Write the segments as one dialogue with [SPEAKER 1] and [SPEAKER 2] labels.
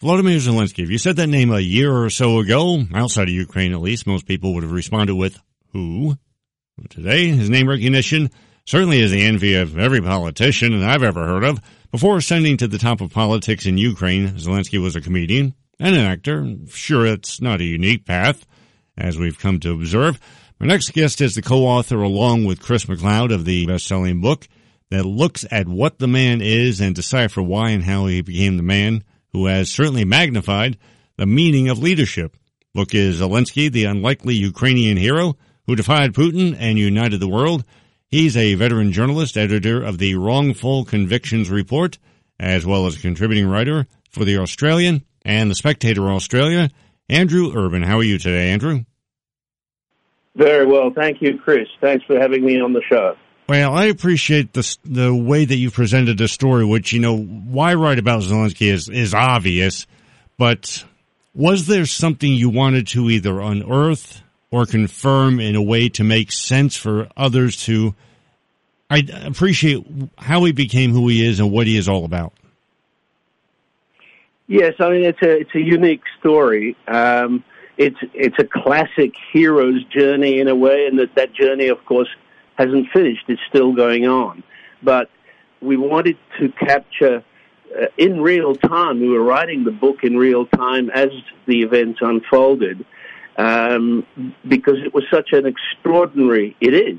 [SPEAKER 1] Volodymyr Zelensky. If you said that name a year or so ago, outside of Ukraine at least, most people would have responded with, who? Today, his name recognition certainly is the envy of every politician that I've ever heard of. Before ascending to the top of politics in Ukraine, Zelensky was a comedian and an actor. Sure, it's not a unique path, as we've come to observe. Our next guest is the co-author, along with Chris McLeod, of the best-selling book that looks at what the man is and decipher why and how he became the man who has certainly magnified the meaning of leadership. Book is Zelensky, the unlikely Ukrainian hero who defied Putin and united the world. He's a veteran journalist, editor of the Wrongful Convictions Report, as well as a contributing writer for The Australian and The Spectator Australia. Andrew Urban, how are you today, Andrew?
[SPEAKER 2] Very well. Thank you, Chris. Thanks for having me on the show.
[SPEAKER 1] Well, I appreciate the way that you presented the story, which, why write about Zelensky is obvious, but was there something you wanted to either unearth or confirm in a way to make sense for others to appreciate how he became who he is and what he is all about?
[SPEAKER 2] Yes, I mean, it's a unique story. It's a classic hero's journey in a way, and that journey, of course, hasn't finished. It's still going on. But we wanted to capture in real time. We were writing the book in real time as the events unfolded, because it was such an extraordinary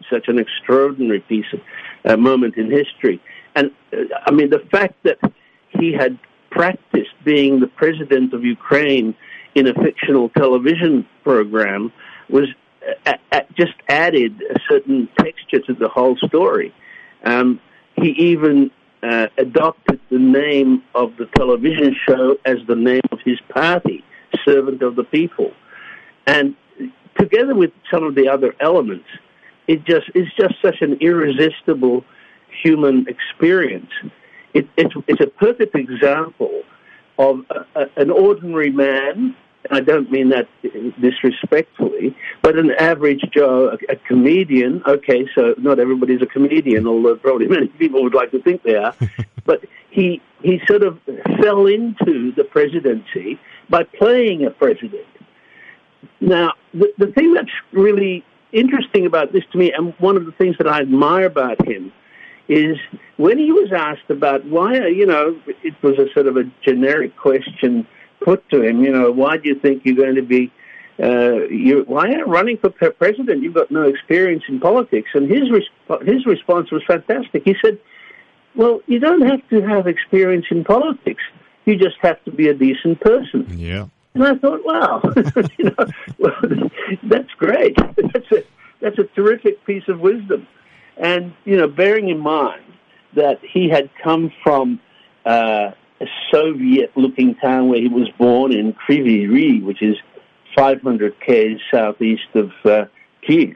[SPEAKER 2] piece of moment in history. And I mean, the fact that he had practiced being the president of Ukraine in a fictional television program was just added a certain texture to the whole story. He even adopted the name of the television show as the name of his party, Servant of the People. And together with some of the other elements, it's just such an irresistible human experience. It's a perfect example of an ordinary man. I don't mean that disrespectfully, but an average Joe, a comedian. Okay, so not everybody's a comedian, although probably many people would like to think they are. But he sort of fell into the presidency by playing a president. Now, the thing that's really interesting about this to me, and one of the things that I admire about him, is when he was asked about why, it was a sort of a generic question put to him, why do you think you're going to be, why are you running for president? You've got no experience in politics. And his response was fantastic. He said, well, you don't have to have experience in politics. You just have to be a decent person.
[SPEAKER 1] Yeah.
[SPEAKER 2] And I thought, wow, well, that's great. That's a terrific piece of wisdom. And, bearing in mind that he had come from a Soviet-looking town where he was born in Kryvyi Rih, which is 500 km southeast of Kiev,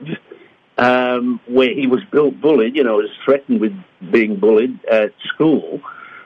[SPEAKER 2] where he was bullied, was threatened with being bullied at school.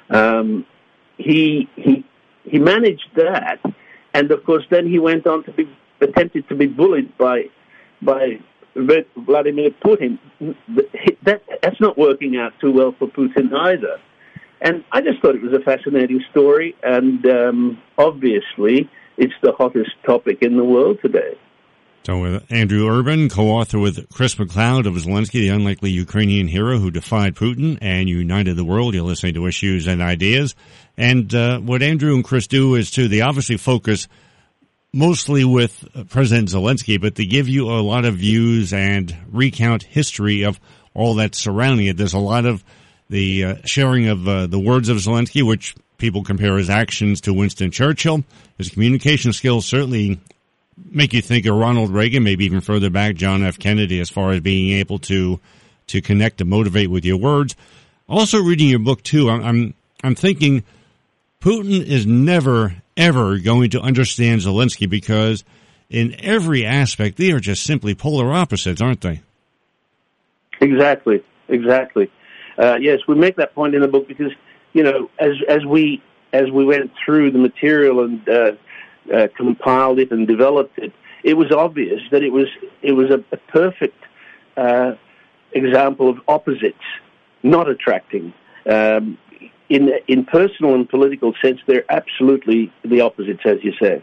[SPEAKER 2] He managed that, and of course then he went on to be attempted to be bullied by Vladimir Putin. That's not working out too well for Putin either. And I just thought it was a fascinating story, and obviously it's the hottest topic in the world today.
[SPEAKER 1] So with Andrew Urban, co-author with Chris McLeod of Zelensky, the unlikely Ukrainian hero who defied Putin and united the world. You're listening to Issues and Ideas. And what Andrew and Chris do is they obviously focus mostly with President Zelensky, but they give you a lot of views and recount history of all that's surrounding it. There's a lot of the sharing of the words of Zelensky, which people compare his actions to Winston Churchill. His communication skills certainly make you think of Ronald Reagan, maybe even further back, John F. Kennedy, as far as being able to connect and motivate with your words. Also, reading your book too, I'm thinking Putin is never ever going to understand Zelensky, because in every aspect they are just simply polar opposites, aren't they?
[SPEAKER 2] Exactly. Yes, we make that point in the book because, as we went through the material and compiled it and developed it, it was obvious that it was a perfect example of opposites not attracting. in personal and political sense, they're absolutely the opposites, as you say.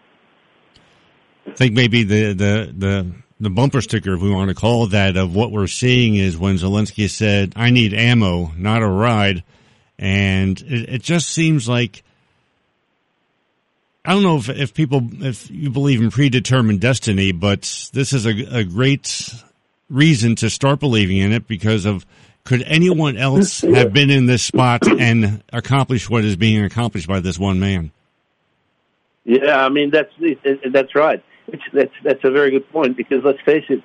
[SPEAKER 1] I think maybe the bumper sticker, if we want to call it that, of what we're seeing is when Zelensky said, "I need ammo, not a ride," and it just seems like, I don't know if you believe in predetermined destiny, but this is a great reason to start believing in it because of, could anyone else have been in this spot and accomplished what is being accomplished by this one man?
[SPEAKER 2] Yeah, I mean, that's right. That's a very good point, because let's face it,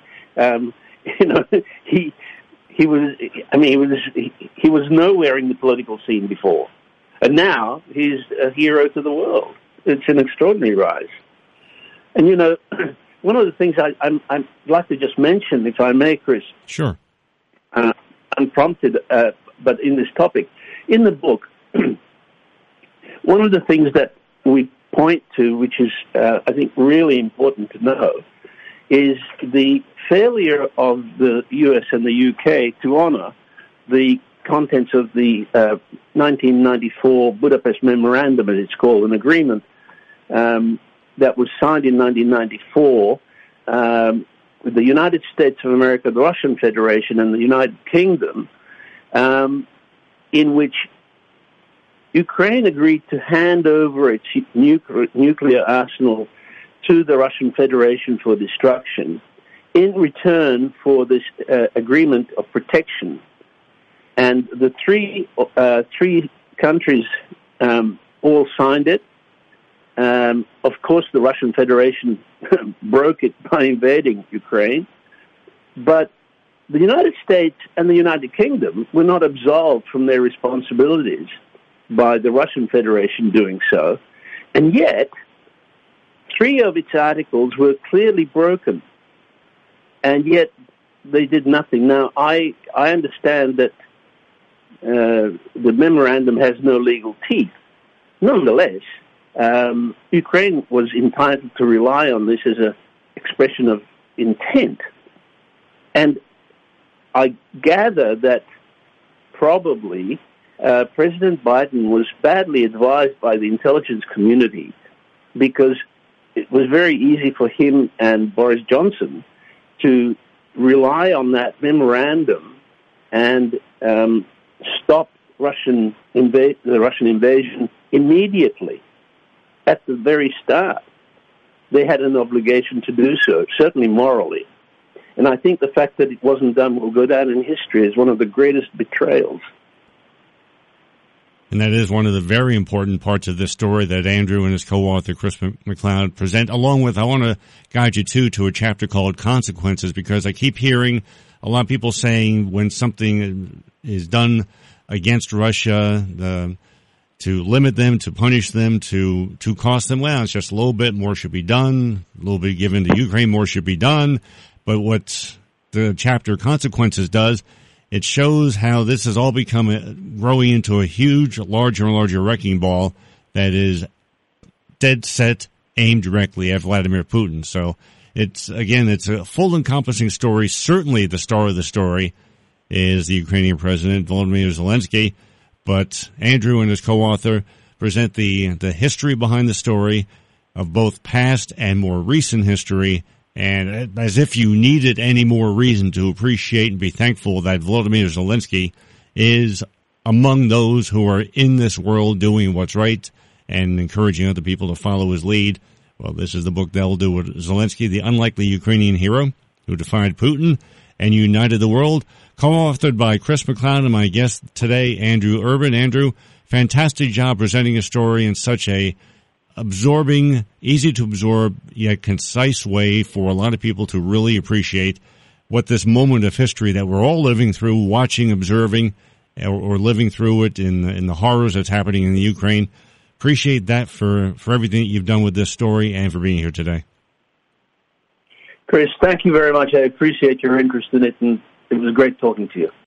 [SPEAKER 2] he was nowhere in the political scene before, and now he's a hero to the world. It's an extraordinary rise. And one of the things I'd like to just mention, if I may, Chris.
[SPEAKER 1] Sure.
[SPEAKER 2] Unprompted, but in this topic, in the book, one of the things that we point to, which is, I think, really important to know, is the failure of the US and the UK to honor the contents of the 1994 Budapest Memorandum, as it's called, an agreement that was signed in 1994 with the United States of America, the Russian Federation, and the United Kingdom, in which Ukraine agreed to hand over its nuclear arsenal to the Russian Federation for destruction in return for this agreement of protection. And the three countries all signed it. Of course, the Russian Federation broke it by invading Ukraine, but the United States and the United Kingdom were not absolved from their responsibilities by the Russian Federation doing so, and yet 3 of its articles were clearly broken, and yet they did nothing. Now, I understand that the memorandum has no legal teeth. Nonetheless, Ukraine was entitled to rely on this as an expression of intent. And I gather that probably President Biden was badly advised by the intelligence community, because it was very easy for him and Boris Johnson to rely on that memorandum and stop the Russian invasion immediately. At the very start, they had an obligation to do so, certainly morally. And I think the fact that it wasn't done will go down in history as one of the greatest betrayals.
[SPEAKER 1] And that is one of the very important parts of this story that Andrew and his co-author, Chris McLeod, present, along with, I want to guide you to a chapter called Consequences, because I keep hearing a lot of people saying when something is done against Russia, to limit them, to punish them, to cost them, well, it's just a little bit more should be done, a little bit given to Ukraine, more should be done. But what the chapter Consequences does, it shows how this has all become growing into a huge, larger and larger wrecking ball that is dead set, aimed directly at Vladimir Putin. So it's a full encompassing story. Certainly the star of the story is the Ukrainian president, Volodymyr Zelensky. But Andrew and his co-author present the history behind the story of both past and more recent history, and as if you needed any more reason to appreciate and be thankful that Volodymyr Zelensky is among those who are in this world doing what's right and encouraging other people to follow his lead. Well, this is the book that will do with Zelensky, the unlikely Ukrainian hero who defied Putin and united the world, co-authored by Chris McLeod and my guest today, Andrew Urban. Andrew, fantastic job presenting a story in such a absorbing, easy to absorb, yet concise way for a lot of people to really appreciate what this moment of history that we're all living through, watching, observing, or living through it in the horrors that's happening in the Ukraine. Appreciate that for everything that you've done with this story and for being here today.
[SPEAKER 2] Chris, thank you very much. I appreciate your interest in it, and it was great talking to you.